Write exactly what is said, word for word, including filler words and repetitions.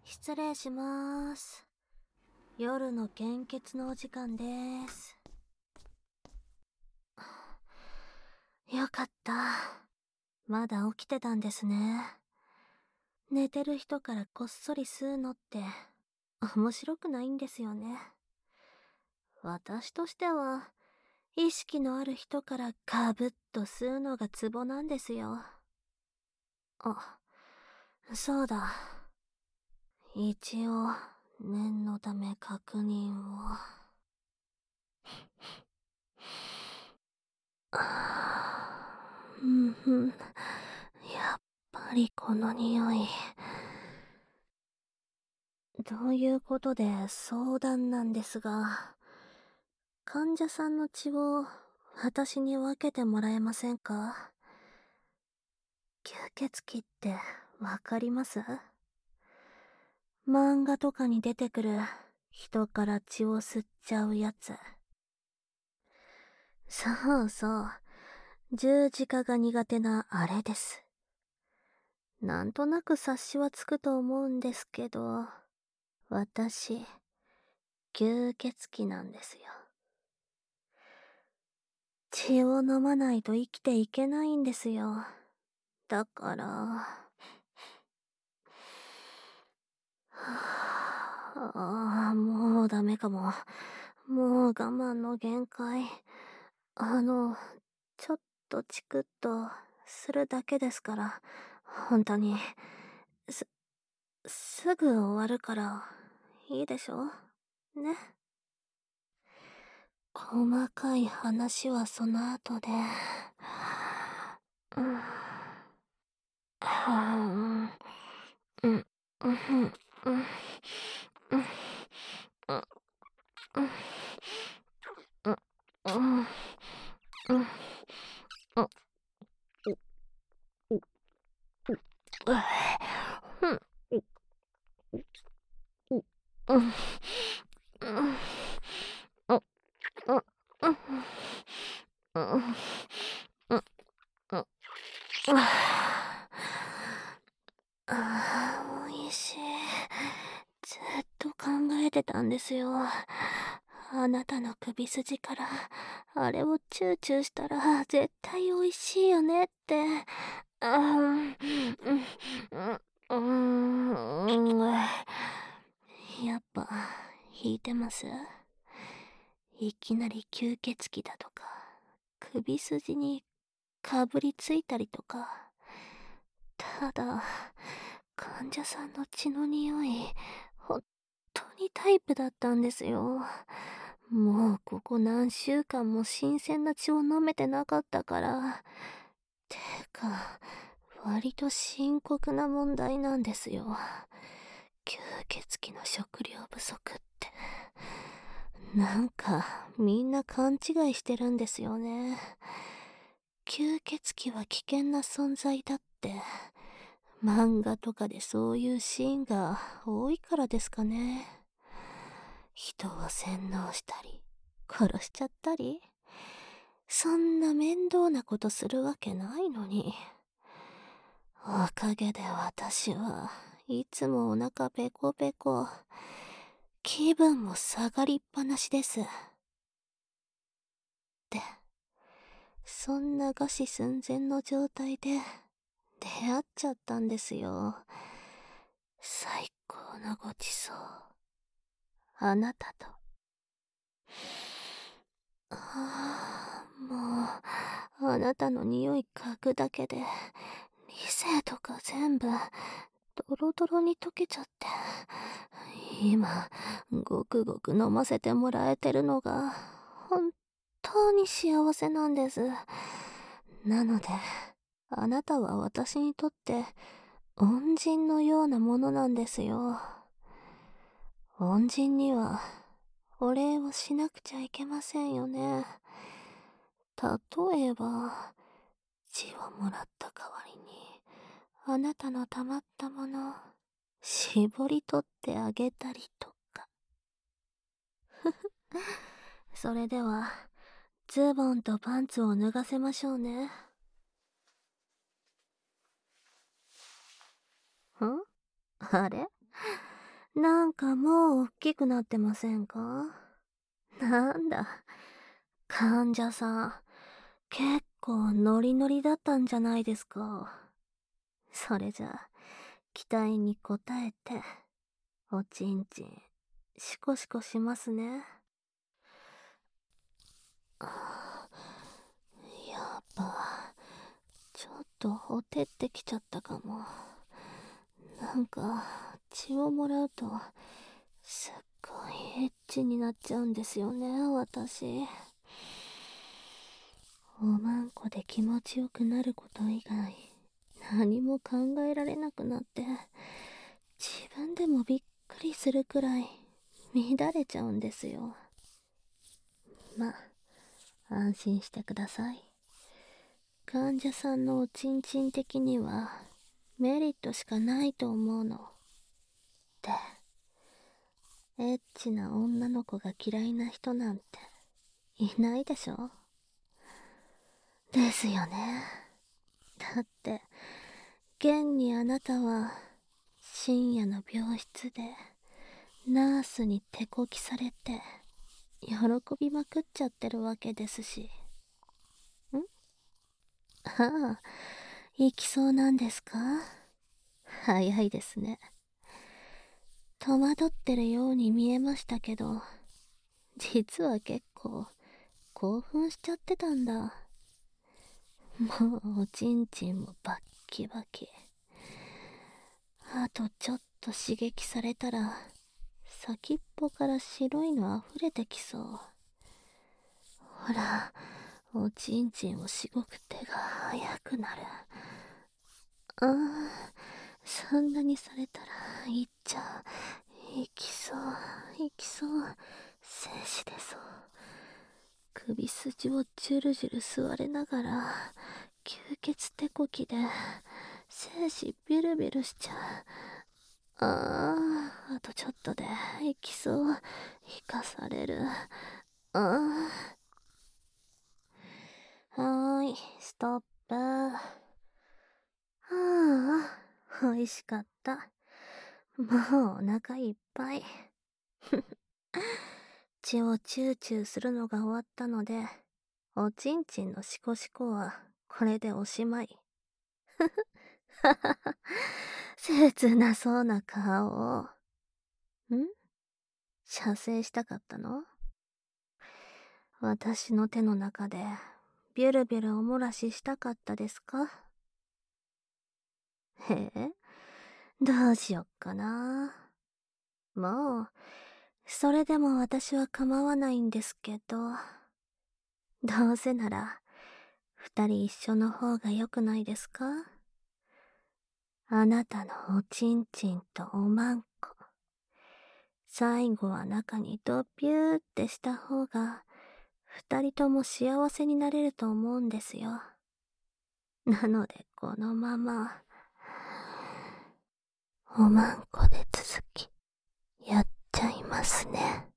失礼します。夜の献血のお時間です。よかった。まだ起きてたんですね。寝てる人からこっそり吸うのって面白くないんですよね。私としては意識のある人からカブッと吸うのがツボなんですよ。あ、そうだ。一応念のため確認を。うんうん。やっぱりこの匂い。どういうことで相談なんですが、患者さんの血を私に分けてもらえませんか？吸血鬼ってわかります？漫画とかに出てくる人から血を吸っちゃうやつ。そうそう。十字架が苦手なあれです。なんとなく察しはつくと思うんですけど、私、吸血鬼なんですよ。血を飲まないと生きていけないんですよ。だから、ああ、もうダメかも。もう我慢の限界。あの、ちょっとチクッとするだけですから、本当に。す、すぐ終わるから、いいでしょ？ね。細かい話はその後で。うん。はぁ、うん、うん、うん、うん、うん、うん、うん、うん、うん、うん、うん、ああ、美味しい。ずっと考えてたんですよ。あなたの首筋から、あれをチューチューしたら絶対美味しいよねって。うん、うん、うん、やっぱ、引いてます？いきなり吸血鬼だとか、首筋にかぶりついたりとか。ただ、患者さんの血の匂い、本当にタイプだったんですよ。もうここ何週間も新鮮な血を飲めてなかったから。てか、割と深刻な問題なんですよ。吸血鬼の食料不足って。なんか、みんな勘違いしてるんですよね。吸血鬼は危険な存在だって。漫画とかでそういうシーンが多いからですかね。人を洗脳したり、殺しちゃったり。そんな面倒なことするわけないのに。おかげで私はいつもお腹ペコペコ。気分も下がりっぱなしです。で、そんな餓死寸前の状態で出会っちゃったんですよ。最高のごちそう。あなたと。ああ、もう、あなたの匂い嗅ぐだけで、理性とか全部、ドロドロに溶けちゃって。今、ごくごく飲ませてもらえてるのが、本当に幸せなんです。なので、あなたは私にとって、恩人のようなものなんですよ。恩人には、お礼をしなくちゃいけませんよね。例えば、血をもらった代わりに、あなたの溜まったもの、絞り取ってあげたりとか。それでは、ズボンとパンツを脱がせましょうね。ん？あれ？ なんかもう大きくなってませんか？なんだ、患者さん、結構ノリノリだったんじゃないですか。それじゃあ、期待に応えて、おちんちん、シコシコしますね。あーやっぱ、ちょっとほてってきちゃったかも。なんか、血をもらうと、すっごいエッチになっちゃうんですよね、私。おまんこで気持ちよくなること以外、何も考えられなくなって、自分でもびっくりするくらい、乱れちゃうんですよ。ま、安心してください。患者さんのおちんちん的には、メリットしかないと思うの。で、エッチな女の子が嫌いな人なんて、いないでしょ？ですよね。だって、現にあなたは、深夜の病室で、ナースに手こきされて、喜びまくっちゃってるわけですし。んああ、行きそうなんですか？早いですね。戸惑ってるように見えましたけど、実は結構、興奮しちゃってたんだ。もうおちんちんもバッキバキ。あとちょっと刺激されたら、先っぽから白いの溢れてきそう。ほら、おちんちんをしごく手が速くなる。ああ、そんなにされたら、いっちゃう。いきそう、いきそう。静止でそう。首筋をジュルジュル吸われながら、吸血手こきで、精子ビルビルしちゃう。ああ、あとちょっとで、いきそう。生かされる。ああ。はーい、ストップ。はあ、美味しかった。もうお腹いっぱい。血をチューチューするのが終わったので、おちんちんのシコシコはこれでおしまい。ははは。切なそうな顔。ん射精したかったの？私の手の中でビュルビュルおもらししたかったですか？へえ、どうしよっかな。もう、それでも私は構わないんですけど、どうせなら、二人一緒の方が良くないですか？あなたのおちんちんとおまんこ。最後は中にドピューってした方が、二人とも幸せになれると思うんですよ。なのでこのまま、おまんこで続き、やっちゃいますね。